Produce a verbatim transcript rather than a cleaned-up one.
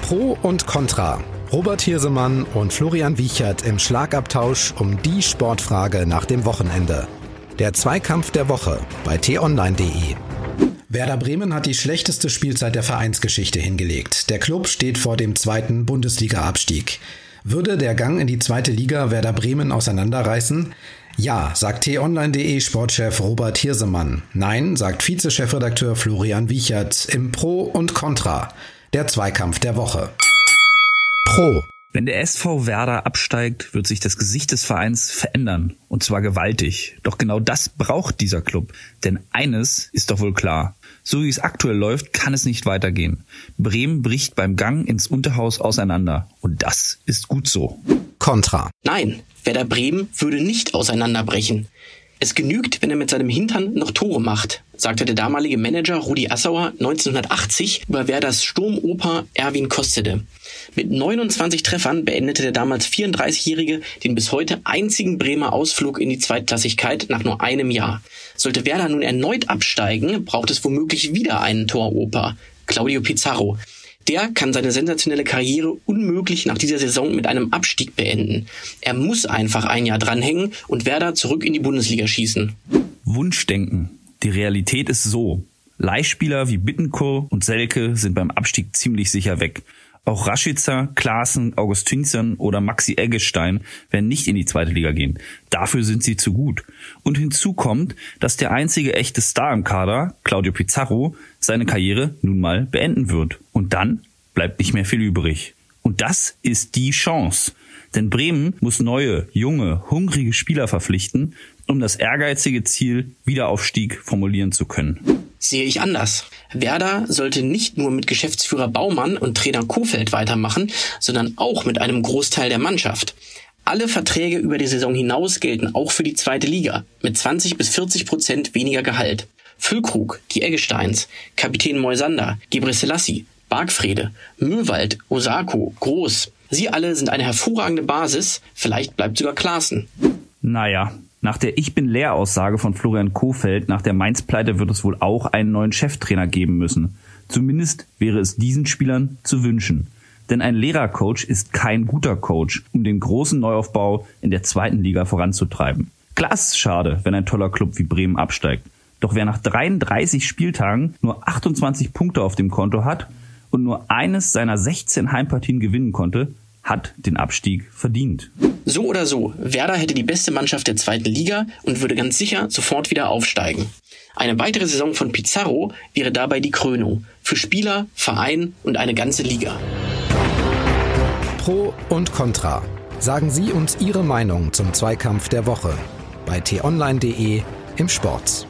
Pro und Contra. Robert Hirsemann und Florian Wiechert im Schlagabtausch um die Sportfrage nach dem Wochenende. Der Zweikampf der Woche bei t online punkt de. Werder Bremen hat die schlechteste Spielzeit der Vereinsgeschichte hingelegt. Der Klub steht vor dem zweiten Bundesliga-Abstieg. Würde der Gang in die zweite Liga Werder Bremen auseinanderreißen? Ja, sagt t online punkt de Sportchef Robert Hirsemann. Nein, sagt Vize-Chefredakteur Florian Wiechert im Pro und Contra. Der Zweikampf der Woche. Pro. Wenn der S V Werder absteigt, wird sich das Gesicht des Vereins verändern. Und zwar gewaltig. Doch genau das braucht dieser Club. Denn eines ist doch wohl klar. So wie es aktuell läuft, kann es nicht weitergehen. Bremen bricht beim Gang ins Unterhaus auseinander. Und das ist gut so. Contra. Nein, Werder Bremen würde nicht auseinanderbrechen. Es genügt, wenn er mit seinem Hintern noch Tore macht, sagte der damalige Manager Rudi Assauer neunzehnhundertachtzig über Werders Sturmoper Erwin Kostede. Mit neunundzwanzig Treffern beendete der damals vierunddreißigjährige den bis heute einzigen Bremer Ausflug in die Zweitklassigkeit nach nur einem Jahr. Sollte Werder nun erneut absteigen, braucht es womöglich wieder einen Toroper, Claudio Pizarro. Der kann seine sensationelle Karriere unmöglich nach dieser Saison mit einem Abstieg beenden. Er muss einfach ein Jahr dranhängen und Werder zurück in die Bundesliga schießen. Wunschdenken. Die Realität ist so. Leihspieler wie Bittencourt und Selke sind beim Abstieg ziemlich sicher weg. Auch Rashica, Klaassen, Augustinsson oder Maxi Eggestein werden nicht in die zweite Liga gehen. Dafür sind sie zu gut. Und hinzu kommt, dass der einzige echte Star im Kader, Claudio Pizarro, seine Karriere nun mal beenden wird. Und dann bleibt nicht mehr viel übrig. Und das ist die Chance. Denn Bremen muss neue, junge, hungrige Spieler verpflichten, um das ehrgeizige Ziel Wiederaufstieg formulieren zu können. Sehe ich anders. Werder sollte nicht nur mit Geschäftsführer Baumann und Trainer Kohfeldt weitermachen, sondern auch mit einem Großteil der Mannschaft. Alle Verträge über die Saison hinaus gelten auch für die zweite Liga, mit zwanzig bis vierzig Prozent weniger Gehalt. Füllkrug, die Eggesteins, Kapitän Moisander, Gebrselassie, Bargfrede, Möwald, Osako, Groß. Sie alle sind eine hervorragende Basis, vielleicht bleibt sogar Klaassen. Naja, nach der Ich-bin-leer-Aussage von Florian Kohfeldt nach der Mainz-Pleite wird es wohl auch einen neuen Cheftrainer geben müssen. Zumindest wäre es diesen Spielern zu wünschen. Denn ein Lehrercoach ist kein guter Coach, um den großen Neuaufbau in der zweiten Liga voranzutreiben. Klar ist es schade, wenn ein toller Club wie Bremen absteigt. Doch wer nach dreiunddreißig Spieltagen nur achtundzwanzig Punkte auf dem Konto hat und nur eines seiner sechzehn Heimpartien gewinnen konnte, hat den Abstieg verdient. So oder so, Werder hätte die beste Mannschaft der zweiten Liga und würde ganz sicher sofort wieder aufsteigen. Eine weitere Saison von Pizarro wäre dabei die Krönung. Für Spieler, Verein und eine ganze Liga. Pro und Contra. Sagen Sie uns Ihre Meinung zum Zweikampf der Woche bei t online punkt de im Sport.